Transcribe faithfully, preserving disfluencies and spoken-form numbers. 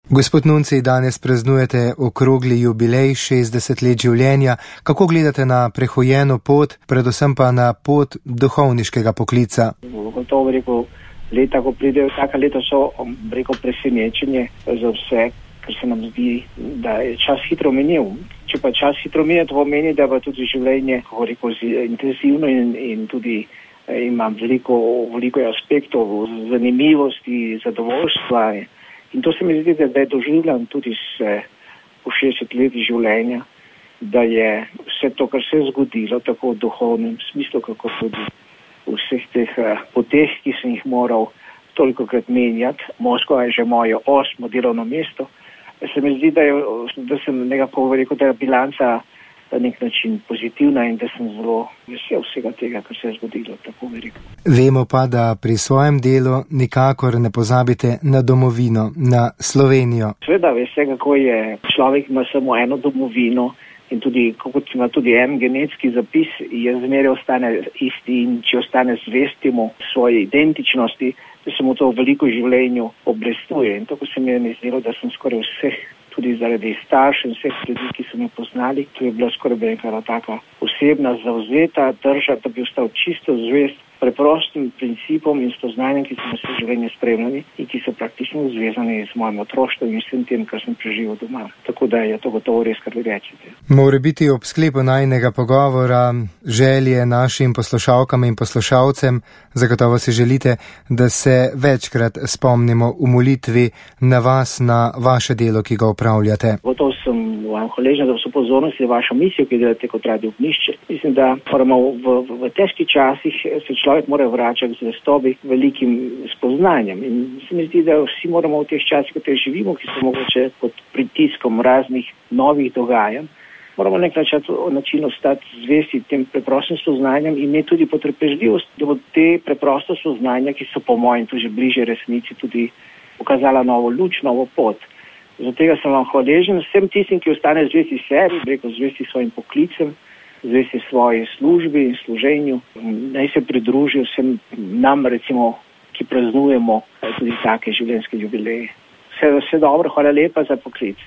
Gospod Nunci, danes praznujete okrogli jubilej šestdeset let življenja. Kako gledate na prehojeno pot, predvsem pa na pot duhovniškega poklica? Gotovo rekel, leta, ko pridejo taka leta, so rekel presenečenje za vse, ker se nam zdi, da je čas hitro menil. Če pa čas hitro menil, to pomeni, da pa tudi življenje, kako rekel, intenzivno in, in tudi ima veliko, veliko aspektov, zanimivosti, zadovoljstva. In to se mi zdi, da je doživljam tudi se po šestdeset letih življenja, da je vse to, kar se je zgodilo, tako v duhovnem smislu, kako tudi v vseh teh poteh, ki sem jih moral tolikokrat menjati. Moskva je že moje osmo delovno mesto. Se mi zdi, da, je, da sem nekako rekel, da je bilanca na nek način pozitivna in da sem zelo vesel vsega tega, kar se je zgodilo, tako bi rekel. Vemo pa, da pri svojem delu nikakor ne pozabite na domovino, na Slovenijo. Sveda, veste, kako je. Človek ima samo eno domovino in tudi, kot ima tudi en genetski zapis, je zmeraj ostane isti in če ostane zvestimo svoje identičnosti, da se mu to v veliko življenju obrestuje. In tako se mi je zdelo, da sem skoraj vseh, tudi zaradi staršev in vseh ljudi, ki so me poznali, to je bila skoraj nekaj taka osebna zavzeta drža, da bi ostal čisto zvest preprostim principom in spoznanjem, ki so me vse življenje spremljali in ki so praktično zvezani z mojim otroštvom in vsem tem, kar sem preživel doma. Tako da je to gotovo res, kar vi rečete. Mora biti ob sklepu najinega pogovora želje našim poslušalkam in poslušalcem, zagotovo si želite, da se večkrat spomnimo v molitvi na vas, na vaše delo, ki ga opravljate. Gotovo sem vam hvaležen za vso pozornost in vašo misijo, ki delate kot Radio Ognjišče. Mislim, da moramo v, v, v težkih časih se človek mora vračati k zvestobi velikim spoznanjem. In se mi zdi, da vsi moramo v teh časih, kot jih živimo, ki so mogoče pod pritiskom raznih novih dogajanj, moramo nek način ostati zvesti tem preprostim spoznanjem in imeti tudi potrpežljivost, da bo te preprosto spoznanja, ki so po mojem tudi bliže resnici, tudi pokazala novo luč, novo pot. Zato sem vam hvaležen vsem tistim, ki ostane zvesti sebi, preko zvesti svojim poklicem, zvesti svoji službi in služenju. Naj se pridružijo vsem nam, recimo, ki praznujemo tudi take življenjske jubileje. Vse, vse dobro, hvala lepa za poklic.